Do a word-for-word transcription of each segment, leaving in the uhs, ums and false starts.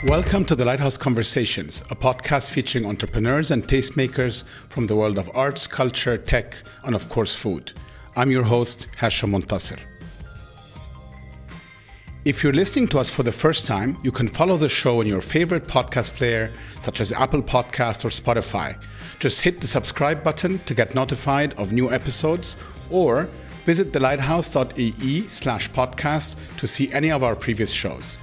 Welcome to the Lighthouse Conversations, a podcast featuring entrepreneurs and tastemakers from the world of arts, culture, tech, and of course food. I'm your host, Hasham Montasser. If you're listening to us for the first time, you can follow the show in your favorite podcast player, such as Apple Podcasts or Spotify. Just hit the subscribe button to get notified of new episodes, or visit thelighthouse.ee slash podcast to see any of our previous shows.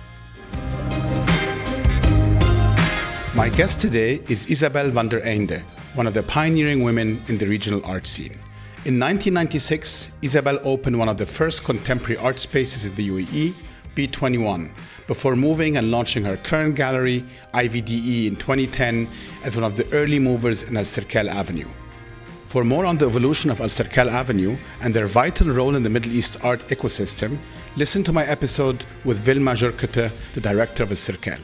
My guest today is Isabel van der Einde, one of the pioneering women in the regional art scene. In nineteen ninety-six, Isabel opened one of the first contemporary art spaces in the U A E, B twenty-one, before moving and launching her current gallery, I V D E, in twenty ten as one of the early movers in Al Serkel Avenue. For more on the evolution of Al Serkel Avenue and their vital role in the Middle East art ecosystem, listen to my episode with Vilma Jurkete, the director of Al Serkel.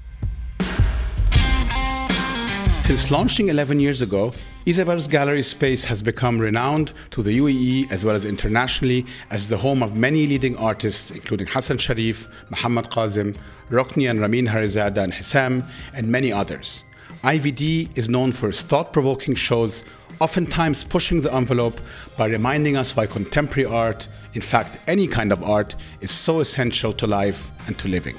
Since launching eleven years ago, Isabel's gallery space has become renowned to the U A E as well as internationally as the home of many leading artists, including Hassan Sharif, Mohammad Qazim, Rokni and Ramin Harizada and Hissam, and many others. I V D is known for its thought-provoking shows, oftentimes pushing the envelope by reminding us why contemporary art, in fact any kind of art, is so essential to life and to living.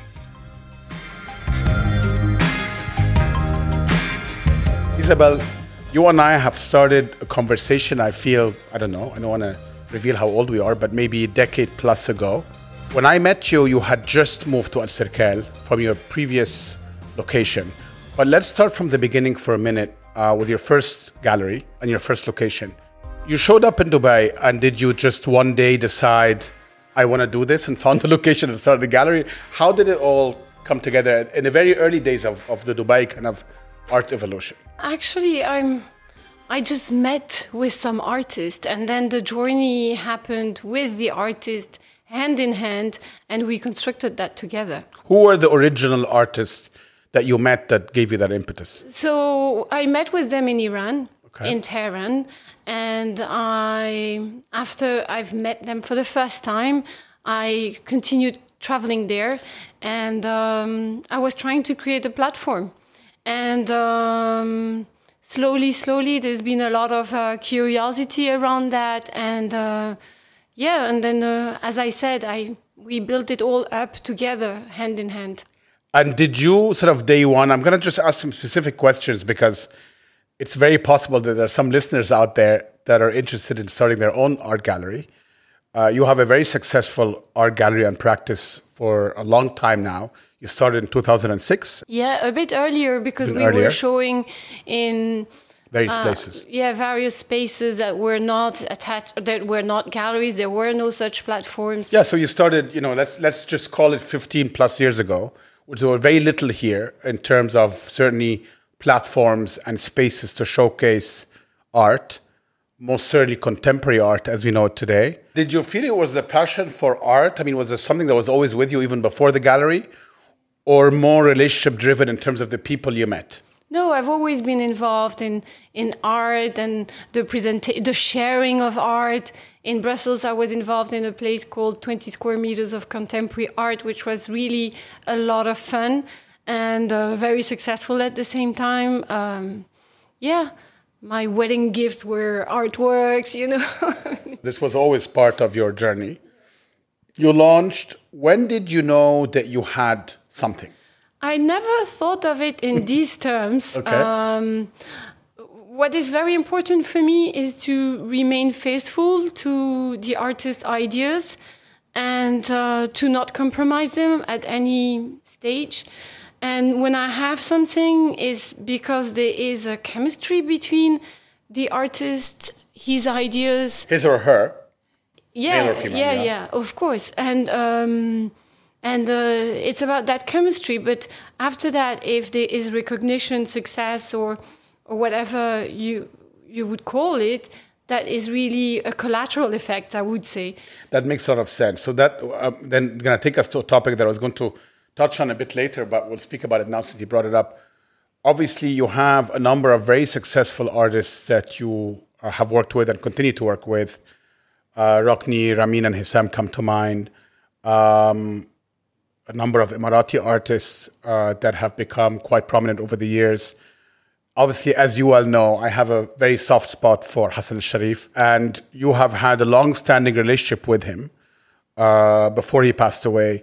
Isabel, you and I have started a conversation, I feel, I don't know, I don't want to reveal how old we are, but maybe a decade plus ago. When I met you, you had just moved to Al Serkel from your previous location. But let's start from the beginning for a minute uh, with your first gallery and your first location. You showed up in Dubai, and did you just one day decide, I want to do this, and found the location and started the gallery? How did it all come together in the very early days of, of the Dubai kind of art evolution? Actually, I'm. I just met with some artist, and then the journey happened with the artist, hand in hand, and we constructed that together. Who were the original artists that you met that gave you that impetus? So I met with them in Iran, okay. in Tehran, and I, after I've met them for the first time, I continued traveling there, and um, I was trying to create a platform. And um, slowly, slowly, there's been a lot of uh, curiosity around that. And uh, yeah, and then, uh, as I said, I we built it all up together, hand in hand. And did you sort of day one, I'm going to just ask some specific questions because it's very possible that there are some listeners out there that are interested in starting their own art gallery. Uh, you have a very successful art gallery and practice for a long time now. You started in two thousand six? Yeah, a bit earlier because we earlier. were showing in various uh, places. Yeah, various spaces that were not attached, that were not galleries. There were no such platforms. Yeah, so you started, you know, let's let's just call it fifteen plus years ago, which were very little here in terms of certainly platforms and spaces to showcase art, most certainly contemporary art as we know it today. Did you feel it was a passion for art? I mean, was there something that was always with you even before the gallery? Or more relationship-driven in terms of the people you met? No, I've always been involved in, in art and the presenta- the sharing of art. In Brussels, I was involved in a place called twenty square meters of contemporary art, which was really a lot of fun and uh, very successful at the same time. Um, yeah, my wedding gifts were artworks, you know. This was always part of your journey. You launched, when did you know that you had something? I never thought of it in these terms. Okay. Um, what is very important for me is to remain faithful to the artist's ideas and uh, to not compromise them at any stage. And when I have something, is because there is a chemistry between the artist, his ideas. His or her? Yeah, Male or female, yeah, yeah, yeah, of course. And um, and uh, it's about that chemistry. But after that, if there is recognition, success, or or whatever you you would call it, that is really a collateral effect, I would say. That makes a lot of sense. So that uh, then going to take us to a topic that I was going to touch on a bit later, but we'll speak about it now since you brought it up. Obviously, you have a number of very successful artists that you uh, have worked with and continue to work with. Uh, Rokni, Ramin, and Hissam come to mind. Um, a number of Emirati artists uh, that have become quite prominent over the years. Obviously, as you well know, I have a very soft spot for Hassan al-Sharif, and you have had a long-standing relationship with him uh, before he passed away.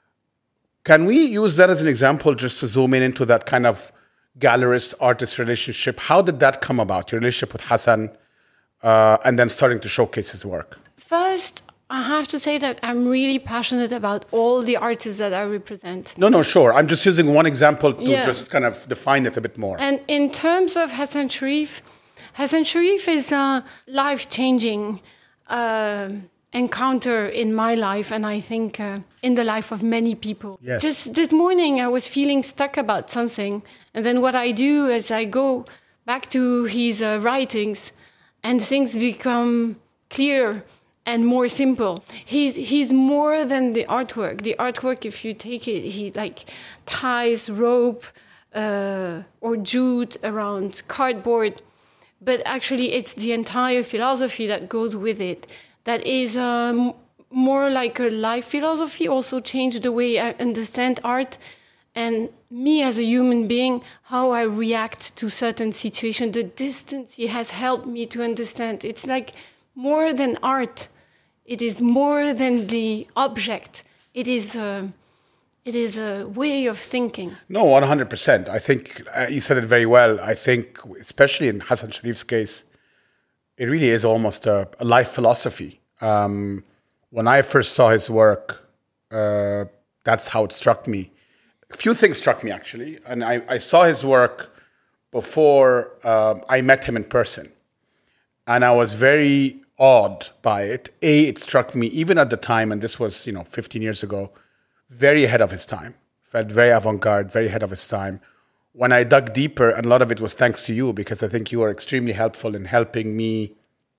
Can we use that as an example just to zoom in into that kind of gallerist-artist relationship? How did that come about, your relationship with Hassan, uh, and then starting to showcase his work? First, I have to say that I'm really passionate about all the artists that I represent. No, no, sure. I'm just using one example to Yeah. just kind of define it a bit more. And in terms of Hassan Sharif, Hassan Sharif is a life-changing uh, encounter in my life, and I think uh, in the life of many people. Yes. Just this morning, I was feeling stuck about something, and then what I do is I go back to his uh, writings, and things become clear and more simple. He's he's more than the artwork. The artwork, if you take it, he like ties rope uh, or jute around cardboard, but actually it's the entire philosophy that goes with it. That is um, more like a life philosophy. Also changed the way I understand art, and me as a human being, how I react to certain situations. The distance he has helped me to understand. It's like more than art. It is more than the object. It is a, it is a way of thinking. No, one hundred percent. I think uh, you said it very well. I think, especially in Hassan Sharif's case, it really is almost a, a life philosophy. Um, when I first saw his work, uh, that's how it struck me. A few things struck me, actually. And I, I saw his work before uh, I met him in person. And I was very awed by it. A, it struck me, even at the time, and this was, you know, fifteen years ago, very ahead of his time. Felt very avant-garde, very ahead of his time. When I dug deeper, and a lot of it was thanks to you, because I think you were extremely helpful in helping me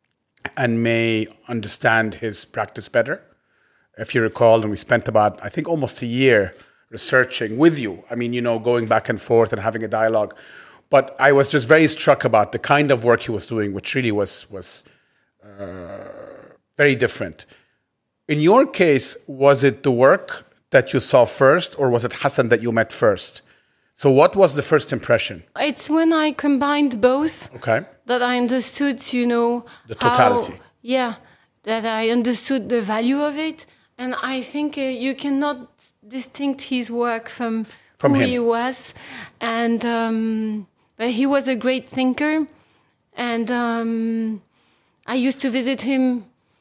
and May understand his practice better. If you recall, and we spent about, I think, almost a year researching with you. I mean, you know, going back and forth and having a dialogue. But I was just very struck about the kind of work he was doing, which really was was uh, very different. In your case, was it the work that you saw first, or was it Hassan that you met first? So what was the first impression? It's when I combined both Okay. that I understood, you know, The totality. How, yeah, that I understood the value of it. And I think uh, you cannot distinct his work from, From who him. he was. And um, but he was a great thinker. And um, I used to visit him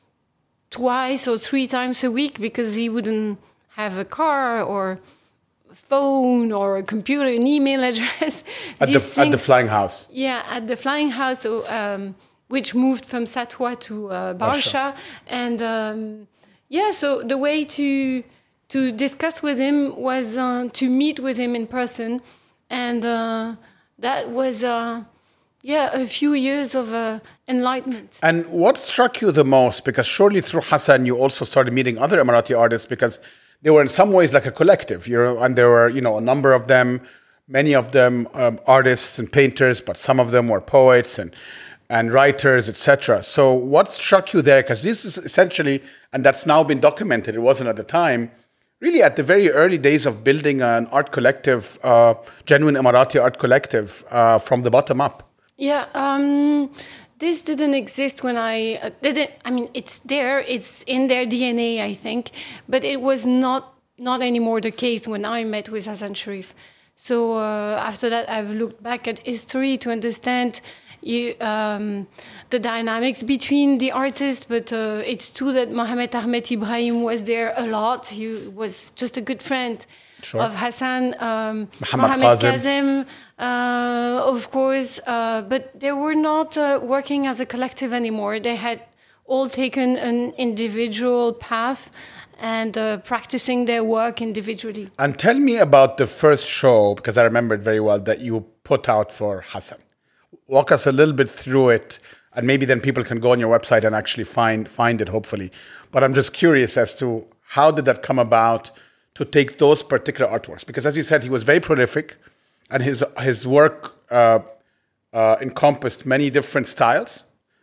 twice or three times a week because he wouldn't have a car or a phone or a computer, an email address. At the, These at the things- Flying House. Yeah, at the Flying House, so, um, which moved from Satwa to uh, Barsha. And um, yeah, so the way to to discuss with him was uh, to meet with him in person. And uh, that was, uh, yeah, a few years of uh, enlightenment. And what struck you the most? Because surely through Hassan, you also started meeting other Emirati artists, because they were in some ways like a collective, you know, and there were, you know, a number of them, many of them um, artists and painters, but some of them were poets and and writers, et cetera. So what struck you there? Because this is essentially, and that's now been documented, it wasn't at the time, really at the very early days of building an art collective, uh, genuine Emirati art collective uh, from the bottom up. Yeah, um, this didn't exist when I uh, didn't. I mean, it's there. It's in their D N A, I think, but it was not not anymore the case when I met with Hassan Sharif. So uh, after that, I've looked back at history to understand you, um, the dynamics between the artists. But uh, it's true that Mohamed Ahmed Ibrahim was there a lot. He was just a good friend. Sure. Of Hassan, um, Mohammed Mohamed Kazem. Kazem, uh, of course, uh, but they were not uh, working as a collective anymore. They had all taken an individual path and uh, practicing their work individually. And tell me about the first show, because I remember it very well, that you put out for Hassan. Walk us a little bit through it, and maybe then people can go on your website and actually find find it, hopefully. But I'm just curious as to how did that come about to take those particular artworks? Because as you said, he was very prolific, and his his work uh, uh, encompassed many different styles.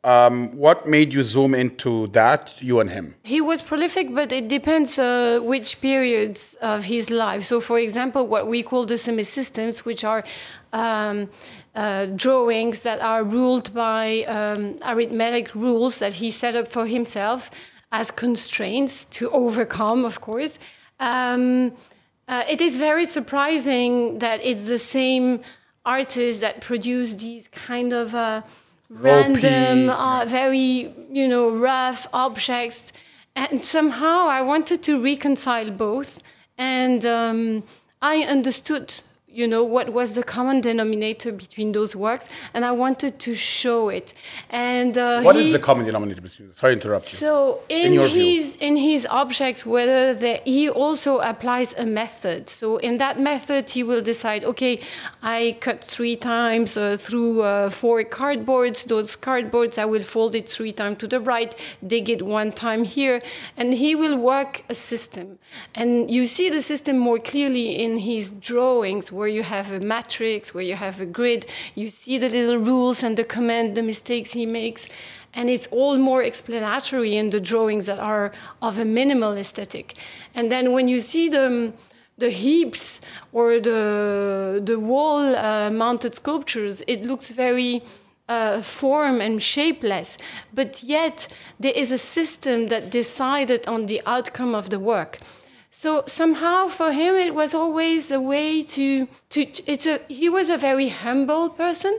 Um, what made you zoom into that, you and him? He was prolific, but it depends uh, which periods of his life. So, for example, what we call the semi-systems, which are um, uh, drawings that are ruled by um, arithmetic rules that he set up for himself as constraints to overcome, of course. Um, uh, it is very surprising that it's the same artists that produce these kind of uh, random, uh, very, you know, rough objects. And somehow I wanted to reconcile both. And um, I understood, you know, what was the common denominator between those works. And I wanted to show it. And uh, What he, is the common denominator between them? Sorry to interrupt you. So in, in his view. in his objects, whether the, he also applies a method. So in that method, he will decide, okay, I cut three times uh, through uh, four cardboards. Those cardboards, I will fold it three times to the right, dig it one time here, and he will work a system. And you see the system more clearly in his drawings, where you have a matrix, where you have a grid. You see the little rules and the command, the mistakes he makes. And it's all more explanatory in the drawings that are of a minimal aesthetic. And then when you see the, the heaps or the, the wall-mounted uh, sculptures, it looks very uh, form and shapeless. But yet, there is a system that decided on the outcome of the work. So somehow for him, it was always a way to, to, to it's a, he was a very humble person.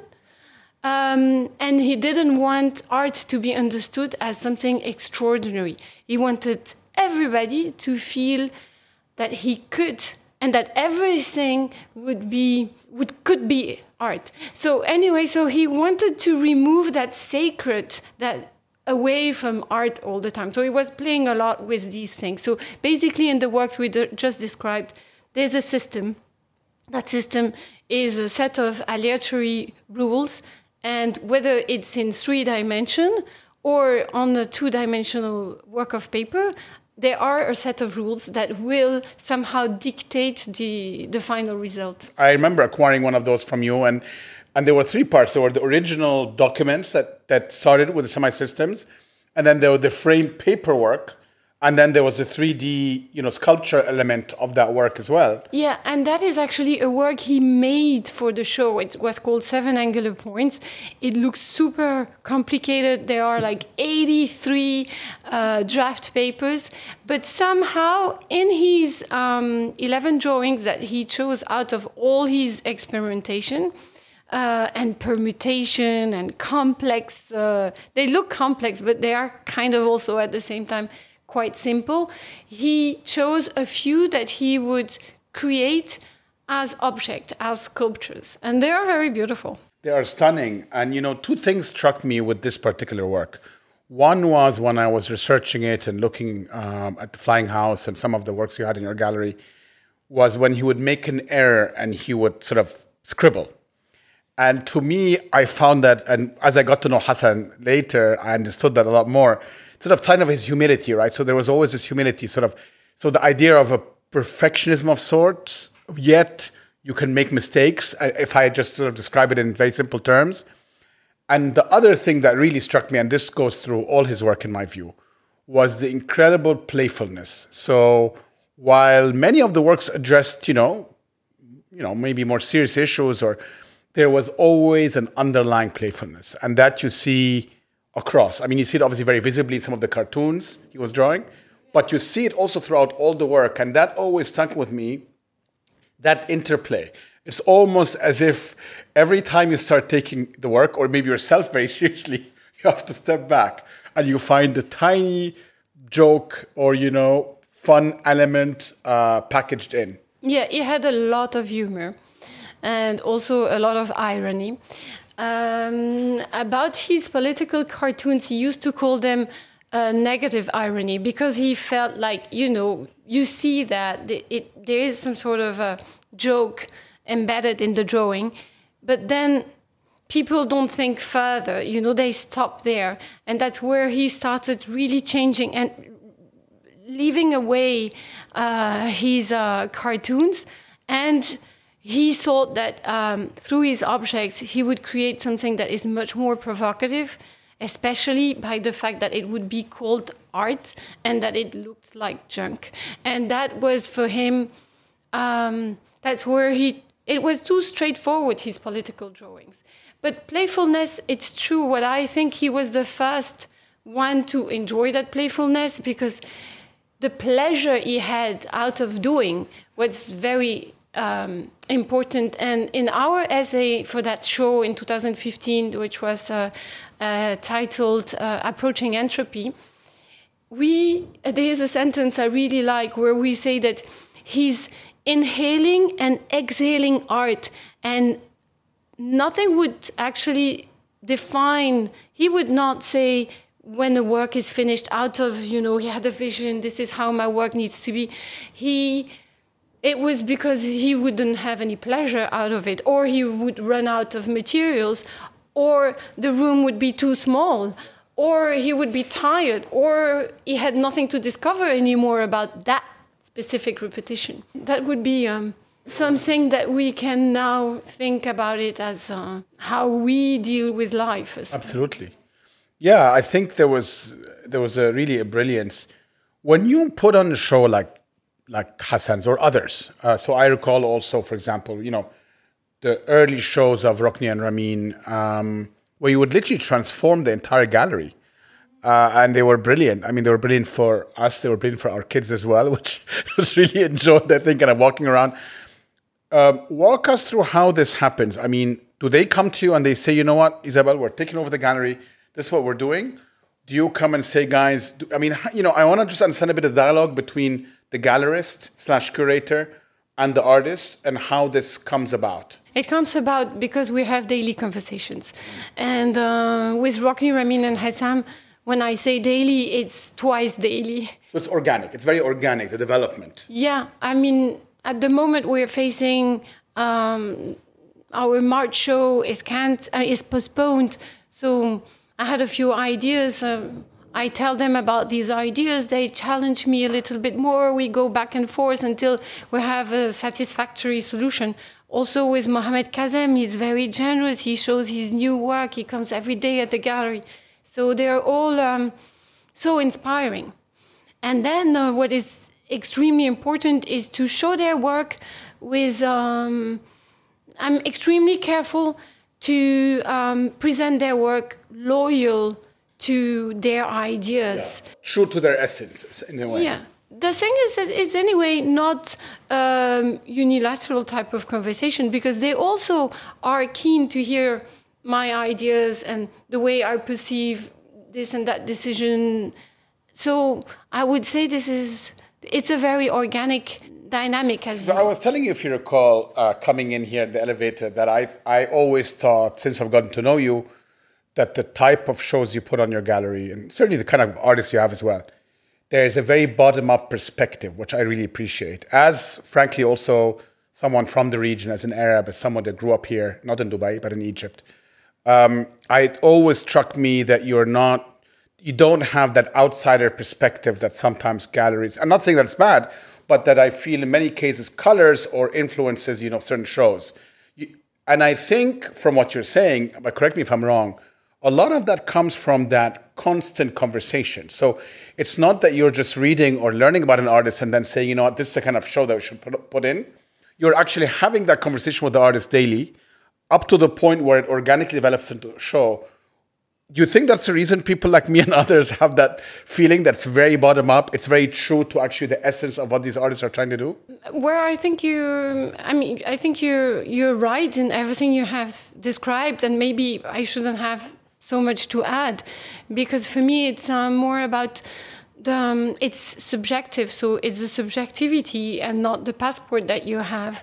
Um, and he didn't want art to be understood as something extraordinary. He wanted everybody to feel that he could, and that everything would be, would, could be art. So anyway, so he wanted to remove that sacred, that away from art all the time. So he was playing a lot with these things. So basically in the works we just described, there's a system. That system is a set of aleatory rules, and whether it's in three dimension or on a two-dimensional work of paper, there are a set of rules that will somehow dictate the, the final result. I remember acquiring one of those from you, and And there were three parts. There were the original documents that, that started with the semi-systems, and then there were the framed paperwork, and then there was the three D, you know, sculpture element of that work as well. Yeah, and that is actually a work he made for the show. It was called Seven Angular Points. It looks super complicated. There are like eighty-three uh, draft papers, but somehow in his um, eleven drawings that he chose out of all his experimentation, Uh, and permutation and complex. Uh, they look complex, but they are kind of also at the same time quite simple. He chose a few that he would create as objects, as sculptures. And they are very beautiful. They are stunning. And, you know, two things struck me with this particular work. One was when I was researching it and looking um, at the Flying House and some of the works you had in your gallery, was when he would make an error and he would sort of scribble. And to me, I found that, and as I got to know Hassan later, I understood that a lot more, sort of kind of his humility, right? So there was always this humility, sort of, so the idea of a perfectionism of sorts, yet you can make mistakes, if I just sort of describe it in very simple terms. And the other thing that really struck me, and this goes through all his work in my view, was the incredible playfulness. So while many of the works addressed, you know, you know, maybe more serious issues, or there was always an underlying playfulness, and that you see across. I mean, you see it obviously very visibly in some of the cartoons he was drawing, but you see it also throughout all the work, and that always stuck with me, that interplay. It's almost as if every time you start taking the work, or maybe yourself very seriously, you have to step back, and you find a tiny joke or, you know, fun element uh, packaged in. Yeah, he had a lot of humor. And also a lot of irony. Um, about his political cartoons, he used to call them uh, negative irony, because he felt like, you know, you see that it, it, there is some sort of a joke embedded in the drawing, but then people don't think further, you know, they stop there. And that's where he started really changing and leaving away uh, his uh, cartoons. And he thought that um, through his objects, he would create something that is much more provocative especially by the fact that it would be called art and that it looked like junk. And that was for him, um, that's where he, it was too straightforward, his political drawings. But playfulness, it's true. What I think he was the first one to enjoy that playfulness, because the pleasure he had out of doing was very um, important. And in our essay for that show in two thousand fifteen, which was uh, uh, titled uh, Approaching Entropy, we there is a sentence I really like where we say that he's inhaling and exhaling art, and nothing would actually define, he would not say when the work is finished out of, you know, he had a vision, this is how my work needs to be. He, it was because he wouldn't have any pleasure out of it, or he would run out of materials, or the room would be too small, or he would be tired, or he had nothing to discover anymore about that specific repetition. That would be um, something that we can now think about it as uh, how we deal with life. Absolutely. Yeah, I think there was there was a really a brilliance when you put on a show like like Hassan's or others. Uh, so I recall also, for example, you know, the early shows of Rukni and Ramin, um, where you would literally transform the entire gallery. Uh, and they were brilliant. I mean, they were brilliant for us. They were brilliant for our kids as well, which was really enjoyed, I think, kind of walking around. Um, walk us through how this happens. I mean, do they come to you and they say, you know what, Isabelle, we're taking over the gallery. This is what we're doing. Do you come and say, guys, do, I mean, you know, I want to just understand a bit of dialogue between the gallerist slash curator and the artist and how this comes about. It comes about because we have daily conversations. And uh, with Rukni, Ramin and Hassam, when I say daily, it's twice daily. So it's organic. It's very organic, the development. Yeah. I mean, at the moment we're facing um, our March show is can't uh, is postponed. So I had a few ideas. Um, I tell them about these ideas. They challenge me a little bit more. We go back and forth until we have a satisfactory solution. Also with Mohamed Kazem, he's very generous. He shows his new work. He comes every day at the gallery. So they're all um, so inspiring. And then uh, what is extremely important is to show their work with... Um, I'm extremely careful to um, present their work loyal to their ideas. Yeah. True to their essence, in a way. Yeah. The thing is that it's anyway not um, unilateral type of conversation, because they also are keen to hear my ideas and the way I perceive this and that decision. So I would say this is, it's a very organic dynamic. As so well. I was telling you, if you recall, uh, coming in here in the elevator, that I I always thought, since I've gotten to know you, that the type of shows you put on your gallery, and certainly the kind of artists you have as well, there is a very bottom-up perspective, which I really appreciate. As, frankly, also someone from the region, as an Arab, as someone that grew up here, not in Dubai, but in Egypt, um, it always struck me that you're not, you don't have that outsider perspective that sometimes galleries, I'm not saying that it's bad, but that I feel in many cases colors or influences, you know, certain shows. You, and I think from what you're saying, but correct me if I'm wrong, a lot of that comes from that constant conversation. So it's not that you're just reading or learning about an artist and then saying, you know what, this is the kind of show that we should put, put in. You're actually having that conversation with the artist daily, up to the point where it organically develops into a show. Do you think that's the reason people like me and others have that feeling that's very bottom up? It's very true to actually the essence of what these artists are trying to do? Where I think you, I mean, I think you're, you're right in everything you have described, and maybe I shouldn't have so much to add, because for me it's um, more about the, um, it's subjective, so it's the subjectivity and not the passport that you have.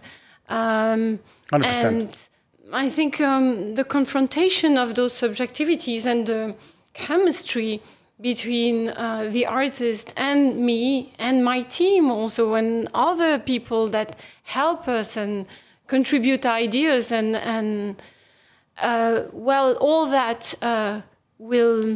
Um, one hundred percent. And I think um, the confrontation of those subjectivities and the chemistry between uh, the artist and me and my team also, and other people that help us and contribute ideas and, and uh, well, all that uh, will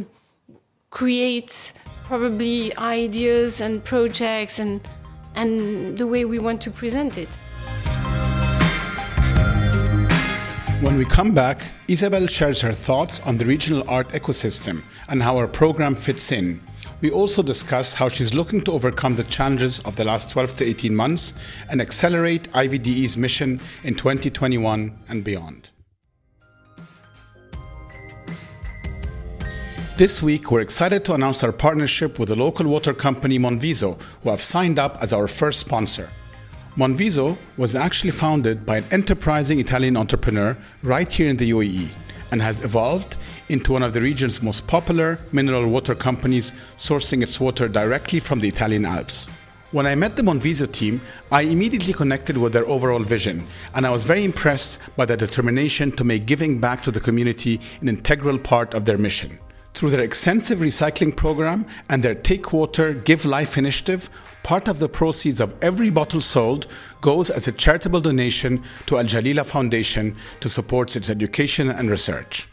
create probably ideas and projects and, and the way we want to present it. When we come back, Isabel shares her thoughts on the regional art ecosystem and how her program fits in. We also discuss how she's looking to overcome the challenges of the last twelve to eighteen months and accelerate I V D E's mission in twenty twenty-one and beyond. This week, we're excited to announce our partnership with the local water company Monviso, who have signed up as our first sponsor. Monviso was actually founded by an enterprising Italian entrepreneur right here in the U A E and has evolved into one of the region's most popular mineral water companies, sourcing its water directly from the Italian Alps. When I met the Monviso team, I immediately connected with their overall vision, and I was very impressed by their determination to make giving back to the community an integral part of their mission. Through their extensive recycling program and their Take Water, Give Life initiative, part of the proceeds of every bottle sold goes as a charitable donation to Al Jalila Foundation to support its education and research.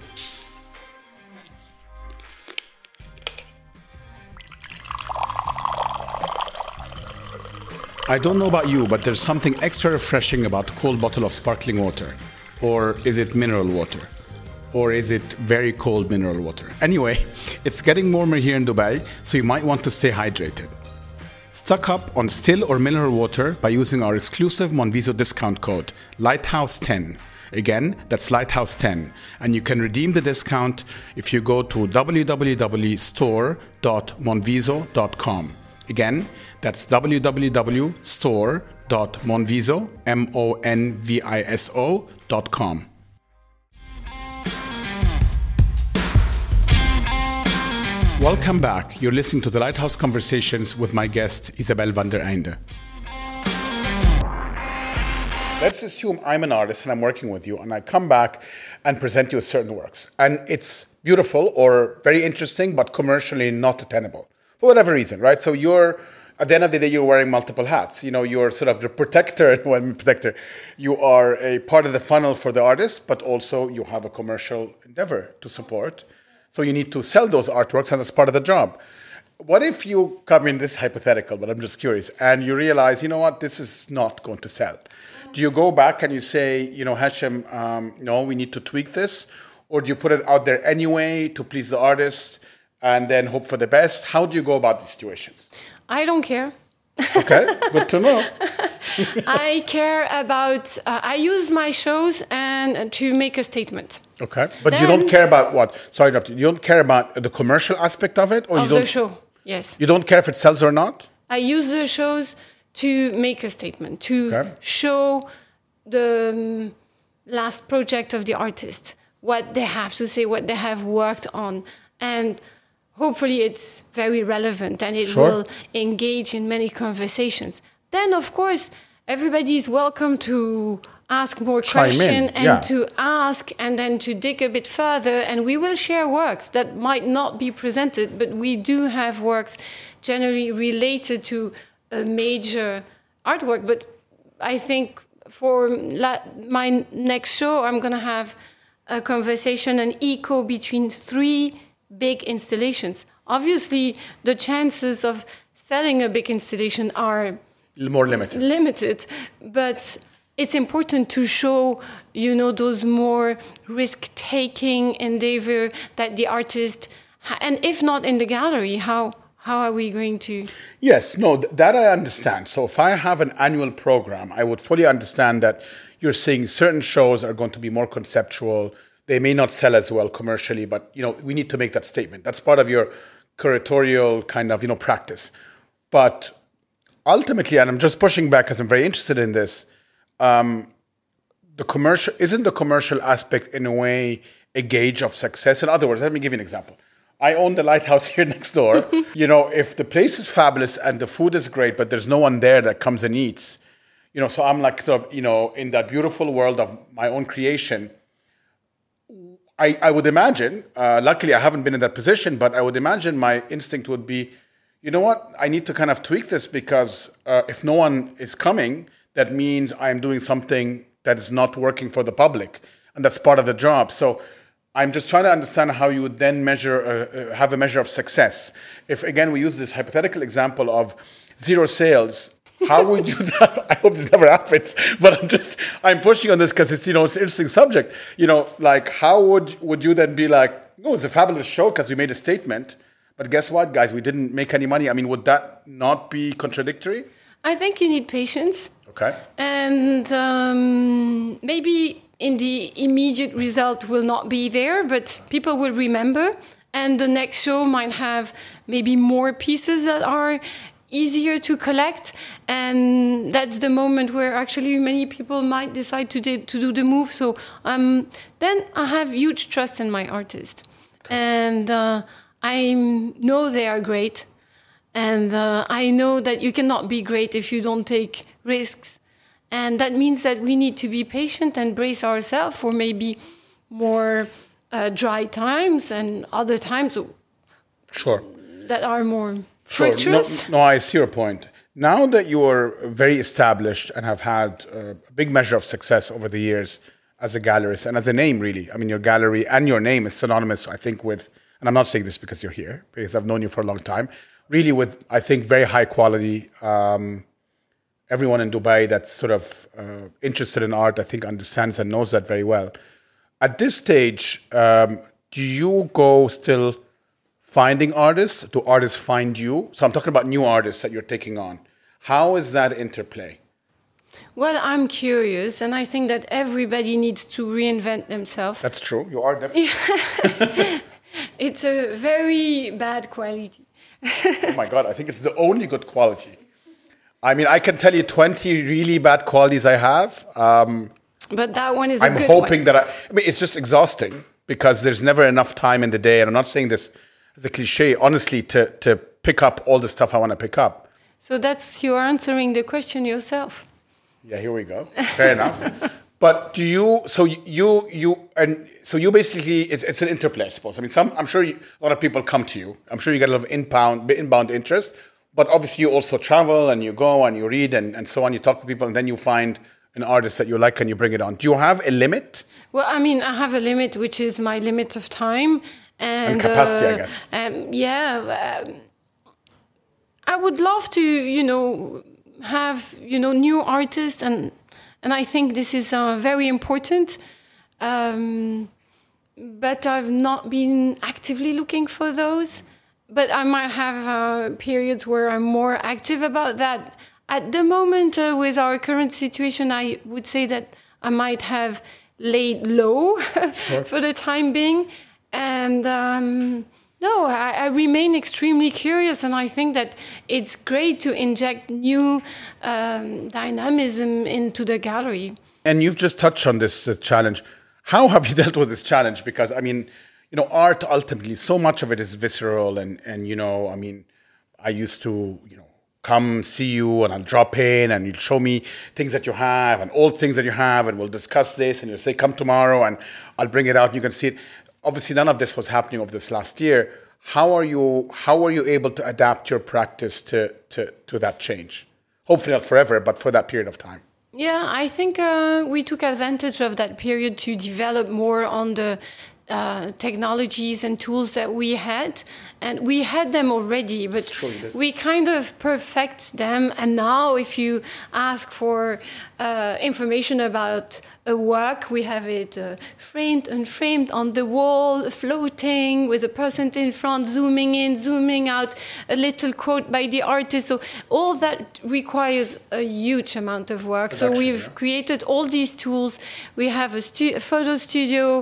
I don't know about you, but there's something extra refreshing about a cold bottle of sparkling water. Or is it mineral water? Or is it very cold mineral water? Anyway, it's getting warmer here in Dubai, so you might want to stay hydrated. Stock up on still or mineral water by using our exclusive Monviso discount code, Lighthouse ten. Again, that's Lighthouse ten. And you can redeem the discount if you go to w w w dot store dot monviso dot com. Again, that's w w w dot store dot monviso, M O N V I S O, dot com. Welcome back. You're listening to the Lighthouse Conversations with my guest, Isabel van der Einde. Let's assume I'm an artist and I'm working with you, and I come back and present you with certain works. And it's beautiful or very interesting, but commercially not attainable, for whatever reason, right? So you're, at the end of the day, you're wearing multiple hats. You know, you're sort of the protector, well, I mean protector. You are a part of the funnel for the artist, but also you have a commercial endeavor to support. So you need to sell those artworks, and that's part of the job. What if you come in, this is hypothetical, but I'm just curious, and you realize, you know what, this is not going to sell. Do you go back and you say, you know, Hashem, um, no, we need to tweak this? Or do you put it out there anyway to please the artist and then hope for the best? How do you go about these situations? I don't care. Okay, good to know. I care about, uh, I use my shows and to make a statement. Okay, but Then, you don't care about what? Sorry, doctor. You don't care about the commercial aspect of it, or of you don't? the show, yes. You don't care if it sells or not. I use the shows to make a statement, to Okay. show the um, last project of the artist, what they have to say, what they have worked on, and hopefully it's very relevant and it Sure. will engage in many conversations. Then, of course, everybody is welcome to ask more Chime in, questions and yeah. to ask and then to dig a bit further. And we will share works that might not be presented, but we do have works generally related to a major artwork. But I think for la- my next show, I'm going to have a conversation, an echo between three big installations. Obviously, the chances of selling a big installation are More limited. limited, but it's important to show, you know, those more risk-taking endeavor that the artist, ha- and if not in the gallery, how how are we going to? Yes, no, th- that I understand. So if I have an annual program, I would fully understand that you're saying certain shows are going to be more conceptual. They may not sell as well commercially, but you know, we need to make that statement. That's part of your curatorial kind of, you know, practice. But ultimately, and I'm just pushing back because I'm very interested in this, um, the commercial isn't the commercial aspect in a way a gauge of success. In other words, let me give you an example. I own the Lighthouse here next door. You know, if the place is fabulous and the food is great, but there's no one there that comes and eats, you know, so I'm like sort of, you know, in that beautiful world of my own creation. I, I would imagine, uh, luckily I haven't been in that position, but I would imagine my instinct would be, you know what, I need to kind of tweak this because uh, if no one is coming, that means I'm doing something that is not working for the public. And that's part of the job. So I'm just trying to understand how you would then measure, uh, uh, have a measure of success. If, again, we use this hypothetical example of zero sales, How would you that? I hope this never happens. But I'm just I'm pushing on this because it's you know it's an interesting subject. You know, like how would would you then be like, no, it's a fabulous show because we made a statement. But guess what, guys? We didn't make any money. I mean, would that not be contradictory? I think you need patience. Okay. And um, maybe in the immediate result will not be there, but people will remember. And the next show might have maybe more pieces that are easier to collect. And that's the moment where actually many people might decide to do, to do the move. So um, then I have huge trust in my artist. Okay. And uh, I know they are great. And uh, I know that you cannot be great if you don't take risks. And that means that we need to be patient and brace ourselves for maybe more uh, dry times and other times sure. that are more sure. treacherous. No, no, I see your point. Now that you are very established and have had a big measure of success over the years as a gallerist and as a name, really, I mean, your gallery and your name is synonymous, I think, with, and I'm not saying this because you're here, because I've known you for a long time, really with, I think, very high quality. Um, everyone in Dubai that's sort of uh, interested in art, I think, understands and knows that very well. At this stage, um, do you go still finding artists? Do artists find you? So I'm talking about new artists that you're taking on. How is that interplay? Well, I'm curious, and I think that everybody needs to reinvent themselves. That's true. You are definitely. It's a very bad quality. Oh my God, I think it's the only good quality. I mean, I can tell you twenty really bad qualities I have. Um, but that one is I'm a good hoping one. that I, I mean, it's just exhausting because there's never enough time in the day. And I'm not saying this as a cliche, honestly, to, to pick up all the stuff I want to pick up. So that's you answering the question yourself. Yeah, here we go. Fair enough. But do you, so you, you, and so you basically, it's, it's an interplay, I suppose. I mean, some, I'm sure you, a lot of people come to you. I'm sure you get a lot of inbound, inbound interest, but obviously you also travel and you go and you read and, and so on. You talk to people and then you find an artist that you like and you bring it on. Do you have a limit? Well, I mean, I have a limit, which is my limit of time. And, and capacity, uh, I guess. Um, yeah. Um, I would love to, you know, have, you know, new artists and, And I think this is uh, very important. Um, but I've not been actively looking for those. But I might have uh, periods where I'm more active about that. At the moment, uh, with our current situation, I would say that I might have laid low sure. for the time being. And um, no, I, I remain extremely curious, and I think that it's great to inject new um, dynamism into the gallery. And you've just touched on this uh, challenge. How have you dealt with this challenge? Because, I mean, you know, art ultimately, so much of it is visceral, and, and you know, I mean, I used to, you know, come see you, and I'll drop in, and you'll show me things that you have, and old things that you have, and we'll discuss this, and you'll say, come tomorrow, and I'll bring it out, and you can see it. Obviously, none of this was happening over this last year. How are you? How are you able to adapt your practice to to, to that change? Hopefully not forever, but for that period of time. Yeah, I think uh, we took advantage of that period to develop more on the uh, technologies and tools that we had. And we had them already, but we kind of perfect them. And now if you ask for uh, information about a work, we have it uh, framed and framed on the wall, floating, with a person in front, zooming in, zooming out, a little quote by the artist. So all that requires a huge amount of work. Production, so we've yeah. created all these tools. We have a, stu- a photo studio,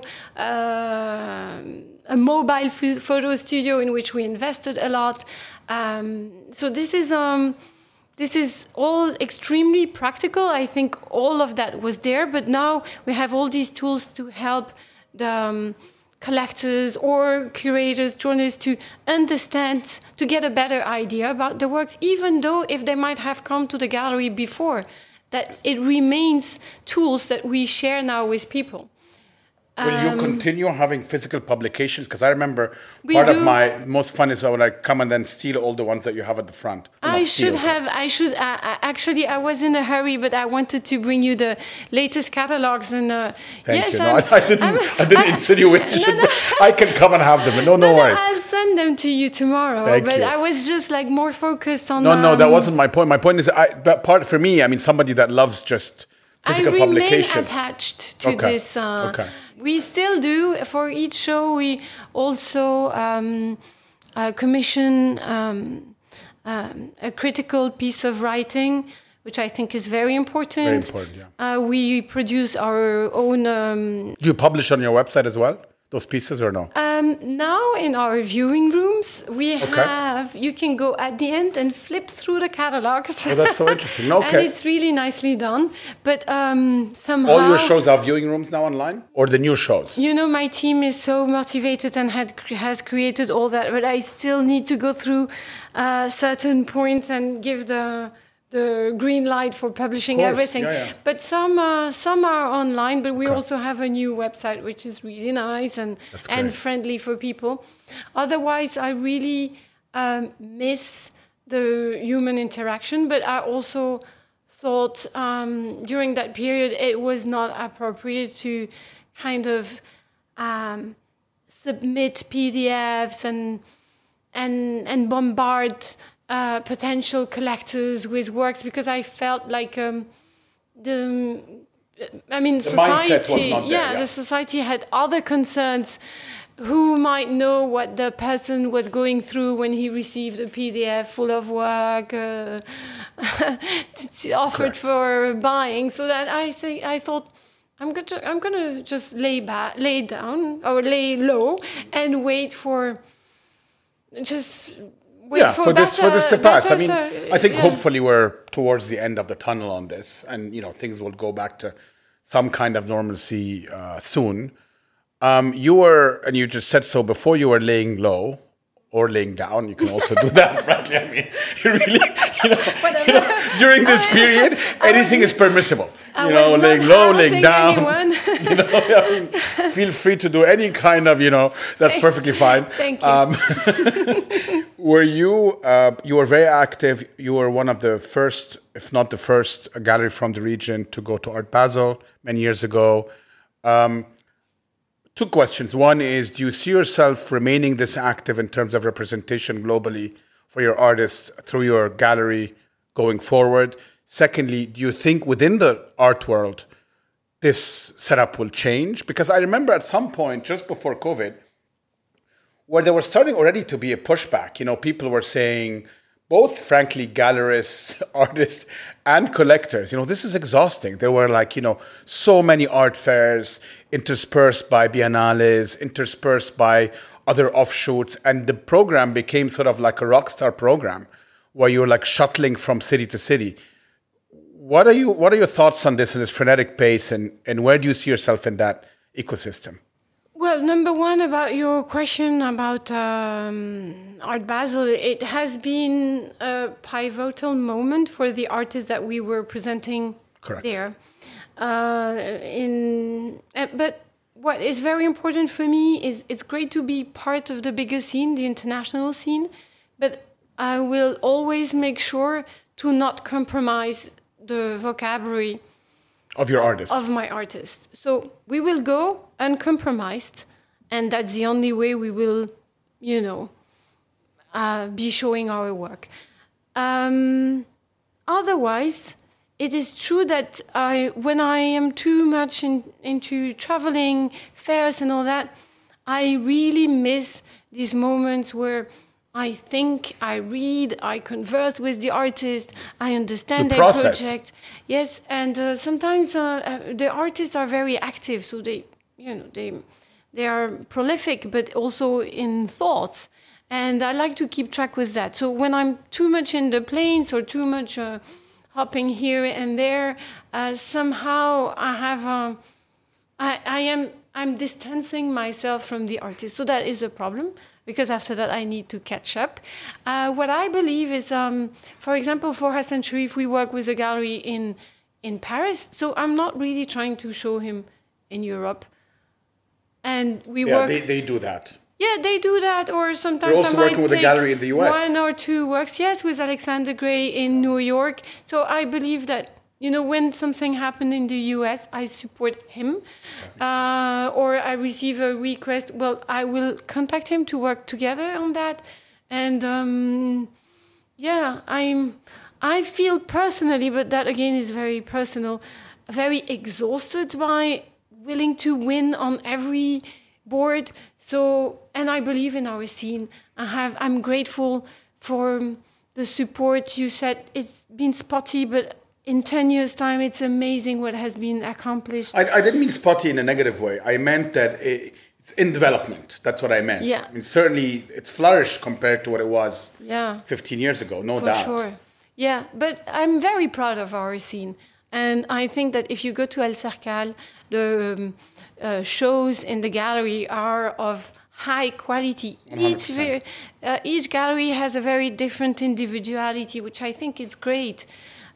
uh, a mobile f- photo studio in which we invested a lot. Um, so this is... Um, This is all extremely practical. I think all of that was there, but now we have all these tools to help the um, collectors or curators, journalists to understand, to get a better idea about the works, even though if they might have come to the gallery before, that it remains tools that we share now with people. Will you continue having physical publications? Because I remember part do. of my most fun is when I come and then steal all the ones that you have at the front. Well, I should have, I should, uh, actually, I was in a hurry, but I wanted to bring you the latest catalogs. And uh, Thank yes, you. No, I, I didn't, I'm, I didn't I, insinuate you no, should, no. I can come and have them. No, no, no worries. No, send them to you tomorrow. Thank but you. I was just like more focused on. No, no, that um, wasn't my point. My point is, I, that part for me, I mean, somebody that loves just physical I remain publications. attached to Okay. this. Uh, Okay. We still do. For each show, we also um, uh, commission um, um, a critical piece of writing, which I think is very important. Very important, yeah. Uh, we produce our own. Um, Do you publish on your website as well, those pieces, or no? um, now in our viewing rooms, we have. You can go at the end and flip through the catalogs. Oh, that's so interesting. And Okay. it's really nicely done. But um, somehow. All your shows are viewing rooms now online? Or the new shows? You know, my team is so motivated and had has created all that, but I still need to go through uh, certain points and give the the green light for publishing Of course, everything. yeah, yeah. But some uh, some are online, but we Okay. also have a new website which is really nice and That's and great. friendly for people. Otherwise, I really um, miss the human interaction, but I also thought um, during that period it was not appropriate to kind of um, submit P D Fs and and and bombard uh, potential collectors with works because I felt like um, the I mean The mindset society was not there, yeah, yeah. the society had other concerns. Who might know what the person was going through when he received a P D F full of work uh, to, to offered Correct. for buying? So that I think I thought I'm going to I'm going to just lay back, lay down or lay low and wait for just wait Yeah, for, for this for this to better- pass. I mean, better, I think yeah. hopefully we're towards the end of the tunnel on this, and you know things will go back to some kind of normalcy uh, soon. Um, you were, and you just said so before. You were laying low or laying down. You can also do that, frankly. I mean, you really, you know, you know, during this period, anything is permissible. I You know, was not laying low, laying harassing down. anyone. You know, I mean, feel free to do any kind of, you know, that's perfectly fine. Thank you. Um, were you, uh, you were very active. You were one of the first, if not the first, gallery from the region to go to Art Basel many years ago. Um, two questions. One is, do you see yourself remaining this active in terms of representation globally for your artists through your gallery going forward? Secondly, do you think within the art world, this setup will change? Because I remember at some point, just before COVID, where there was starting already to be a pushback. You know, people were saying, both frankly, gallerists, artists, and collectors, you know, this is exhausting. There were like, you know, so many art fairs interspersed by biennales, interspersed by other offshoots. And the program became sort of like a rock star program where you're like shuttling from city to city. What are you? What are your thoughts on this in this frenetic pace, and, and where do you see yourself in that ecosystem? Well, number one, about your question about um, Art Basel, it has been a pivotal moment for the artists that we were presenting Correct. there. Uh, in, uh, but what is very important for me is it's great to be part of the bigger scene, the international scene, but I will always make sure to not compromise the vocabulary Of your artists. of my artists. So we will go uncompromised, and that's the only way we will, you know, uh, be showing our work. Um, otherwise, it is true that I, when I am too much in, into traveling, fairs and all that, I really miss these moments where I think, I read, I converse with the artist, I understand The their process. project. Yes, and uh, sometimes uh, uh, the artists are very active, so they, you know, they they are prolific, but also in thoughts. And I like to keep track with that. So when I'm too much in the planes or too much uh, hopping here and there, uh, somehow I have, uh, I, I am, I'm distancing myself from the artist. So that is a problem, because after that I need to catch up. Uh, what I believe is, um, for example, for Hassan Sharif, we work with a gallery in in Paris, so I'm not really trying to show him in Europe. And we yeah, work... they, they do that. Yeah, they do that, or sometimes You're also I might working with a take gallery in the U S. one or two works, yes, with Alexander Gray in New York. So I believe that You know, when something happened in the U S, I support him. Uh, or I receive a request, well, I will contact him to work together on that. And um, yeah, I'm, I feel personally, but that again is very personal, very exhausted by willing to win on every board. So, and I believe in our scene. I have, I'm grateful for the support. You said it's been spotty, but in ten years' time, it's amazing what has been accomplished. I, I didn't mean spotty in a negative way. I meant that it, it's in development. That's what I meant. Yeah. I mean, certainly it's flourished compared to what it was yeah. fifteen years ago, no For doubt. sure. Yeah, but I'm very proud of our scene. And I think that if you go to El Cercal, the um, uh, shows in the gallery are of high quality. Each, ver- uh, each gallery has a very different individuality, which I think is great.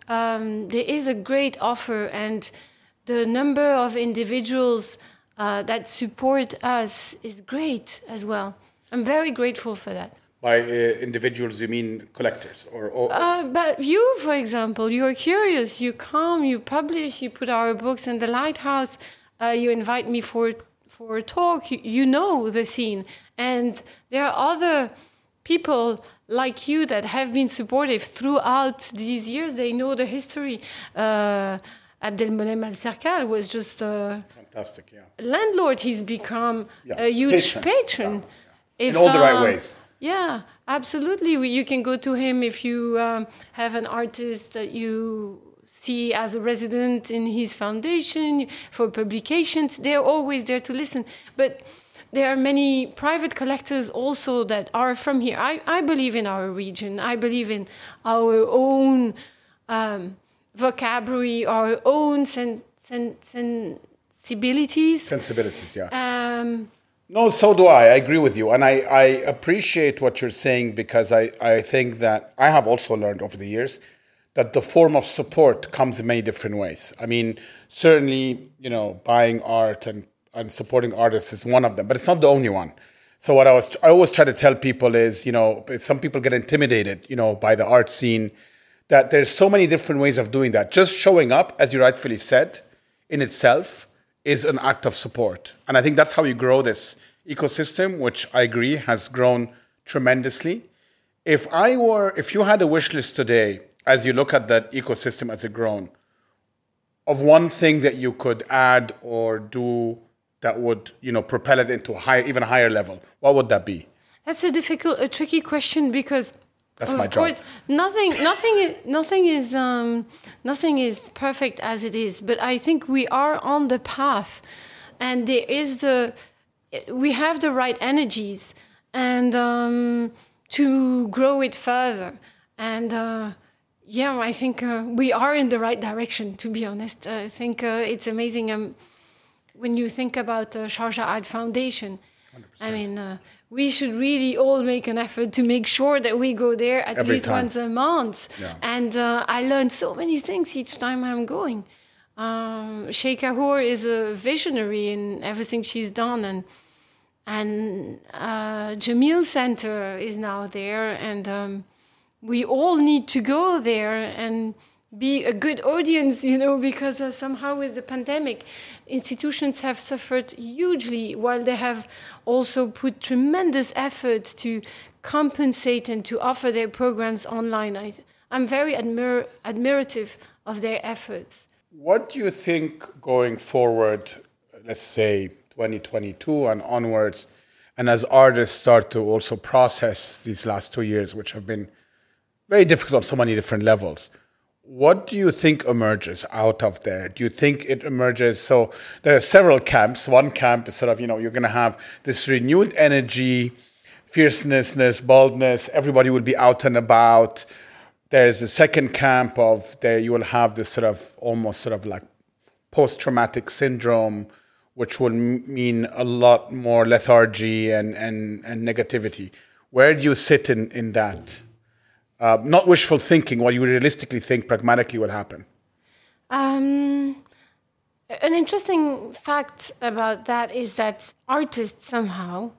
Um, there is a great offer, and the number of individuals uh, that support us is great as well. I'm very grateful for that. By uh, individuals, you mean collectors? or, or uh, But you, for example, you're curious, you come, you publish, you put our books in the Lighthouse, uh, you invite me for, for a talk, you, you know the scene. And there are other people like you that have been supportive throughout these years. They know the history. Uh, Abdelmonem El Cercal was just a fantastic, yeah. landlord. He's become yeah. a huge patron. patron. Yeah, yeah. If, in all the right um, ways. Yeah, absolutely. You can go to him if you um, have an artist that you see as a resident in his foundation for publications. They're always there to listen. But there are many private collectors also that are from here. I, I believe in our region. I believe in our own um, vocabulary, our own sen- sen- sensibilities. Sensibilities, yeah. Um, no, so do I. I agree with you. And I, I appreciate what you're saying, because I, I think that I have also learned over the years that the form of support comes in many different ways. I mean, certainly, you know, buying art and and supporting artists is one of them, but it's not the only one. So what I was, I always try to tell people is, you know, some people get intimidated, you know, by the art scene, that there's so many different ways of doing that. Just showing up, as you rightfully said, in itself is an act of support. And I think that's how you grow this ecosystem, which I agree has grown tremendously. If I were, if you had a wish list today, as you look at that ecosystem as it grown, of one thing that you could add or do that would, you know, propel it into a higher, even higher level, what would that be? That's a difficult, a tricky question, because that's of my job. course, nothing, nothing, nothing is, um, nothing is perfect as it is. But I think we are on the path, and there is the, we have the right energies, and um, to grow it further. And uh, yeah, I think uh, we are in the right direction. To be honest, I think uh, it's amazing. Um, When you think about the uh, Sharjah Art Foundation, one hundred percent. I mean, uh, we should really all make an effort to make sure that we go there at Every least time. once a month. Yeah. And uh, I learned so many things each time I'm going. Um, Sheikh Ahour is a visionary in everything she's done, and and uh, Jamil Center is now there, and um, we all need to go there and be a good audience, you know, because uh, somehow with the pandemic, institutions have suffered hugely, while they have also put tremendous efforts to compensate and to offer their programs online. I, I'm very admir- admirative of their efforts. What do you think going forward, let's say twenty twenty-two and onwards, and as artists start to also process these last two years, which have been very difficult on so many different levels, what do you think emerges out of there? Do you think it emerges? So there are several camps. One camp is sort of, you know, you're going to have this renewed energy, fierceness, boldness. Everybody will be out and about. There's a second camp of there you will have this sort of almost sort of like post-traumatic syndrome, which will m- mean a lot more lethargy and, and, and negativity. Where do you sit in, in that? Uh, not wishful thinking, what you realistically think pragmatically will happen. Um, an interesting fact about that is that artists somehow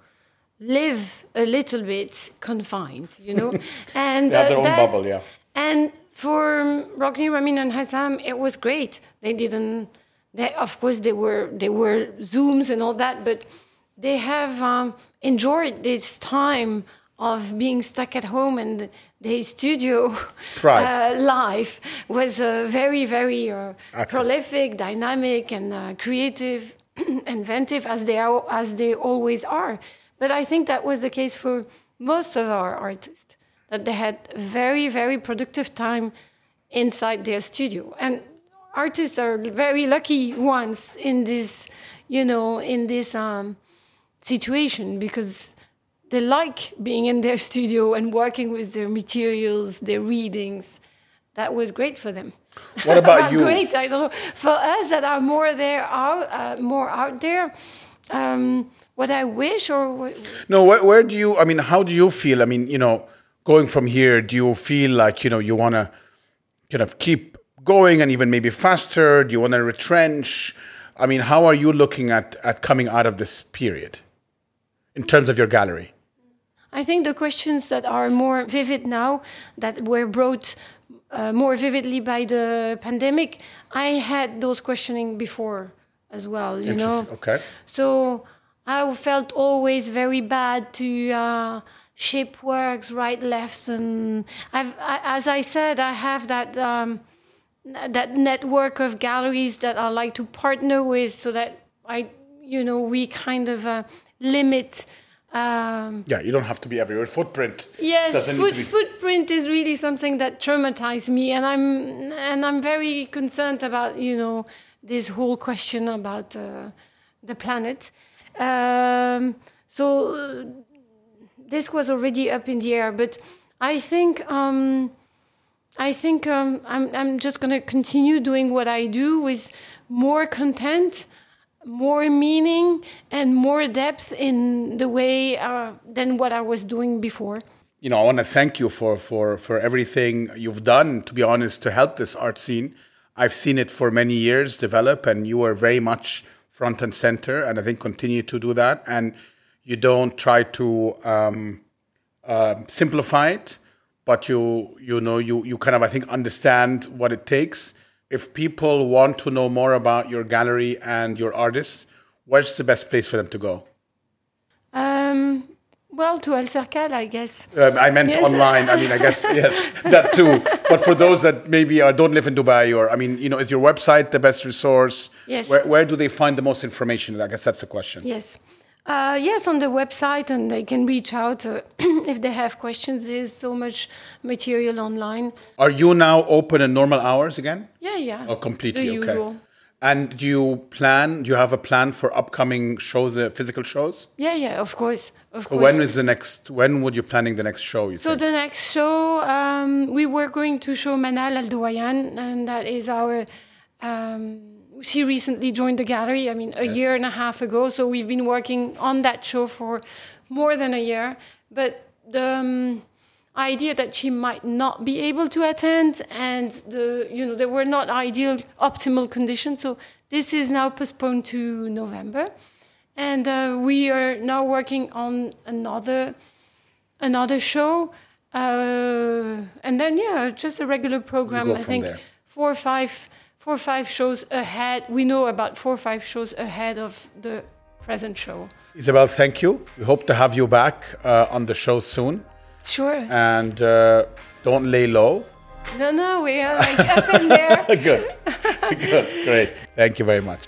live a little bit confined, you know, and they have their uh, own that, bubble, yeah. And For Rockne, Ramin, and Hassam, it was great. They didn't. They, of course, they were they were Zooms and all that, but they have um, enjoyed this time of being stuck at home, and the studio uh, life was uh, very, very uh, prolific, dynamic, and uh, creative, inventive, as they are, as they always are. But I think that was the case for most of our artists, that they had very, very productive time inside their studio. And artists are very lucky ones in this, you know, in this um, situation, because they like being in their studio and working with their materials, their readings. That was great for them. What about you? Great, I don't know. For us that are more there, out, uh, more out there, um, what I wish or what... No, where, where do you? I mean, how do you feel? I mean, you know, going from here, do you feel like, you know, you want to kind of keep going and even maybe faster? Do you want to retrench? I mean, how are you looking at at coming out of this period in terms of your gallery? I think the questions that are more vivid now, that were brought uh, more vividly by the pandemic, I had those questioning before as well, you know. Okay. So I felt always very bad to uh, ship works right, lefts, and I've, I, as I said, I have that um, that network of galleries that I like to partner with, so that I, you know, we kind of uh, limit. Um, yeah, you don't have to be everywhere. Footprint. Yes, foot, be... footprint is really something that traumatized me, and I'm and I'm very concerned about, you know, this whole question about uh, the planet. Um, so uh, this was already up in the air, but I think um, I think um, I'm I'm just going to continue doing what I do with more content, more meaning, and more depth in the way uh, than what I was doing before. You know, I want to thank you for, for, for everything you've done, to be honest, to help this art scene. I've seen it for many years develop, and you are very much front and center, and I think continue to do that. And you don't try to um, uh, simplify it, but you you know you you kind of, I think, understand what it takes. If people want to know more about your gallery and your artists, where's the best place for them to go? Um, well, to El Cercal, I guess. Um, I meant yes. Online. I mean, I guess, yes, that too. But for those that maybe uh, don't live in Dubai, or, I mean, you know, is your website the best resource? Yes. Where, where do they find the most information? I guess that's the question. Yes. Uh, yes, on the website, and they can reach out uh, if they have questions. There's so much material online. Are you now open in normal hours again? Yeah, yeah. Oh, completely, the okay. Usual. And do you plan, do you have a plan for upcoming shows, uh, physical shows? Yeah, yeah, of course, of so course. When is the next, when would you planning the next show, you So think? the next show, um, we were going to show Manal Al-Dowayan, and that is our... Um, She recently joined the gallery, I mean, a yes. year and a half ago. So we've been working on that show for more than a year. But the um, idea that she might not be able to attend, and the you know there were not ideal, optimal conditions. So this is now postponed to November, and uh, we are now working on another another show, uh, and then yeah, just a regular program. I think there. four or five. Four or five shows ahead. We know about four or five shows ahead of the present show. Isabelle, thank you. We hope to have you back uh, on the show soon. Sure. And uh, don't lay low. No, no, we are like up in there. Good. Good. Great. Thank you very much.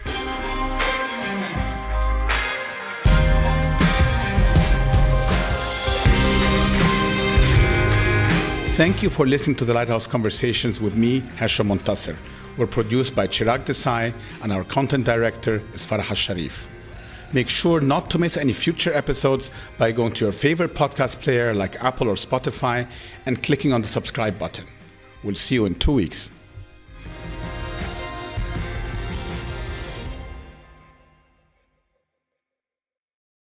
Thank you for listening to the Lighthouse Conversations with me, Hesham Montasser. We're produced by Chirag Desai, and our content director is Farah Al-Sharif. Make sure not to miss any future episodes by going to your favorite podcast player like Apple or Spotify and clicking on the subscribe button. We'll see you in two weeks.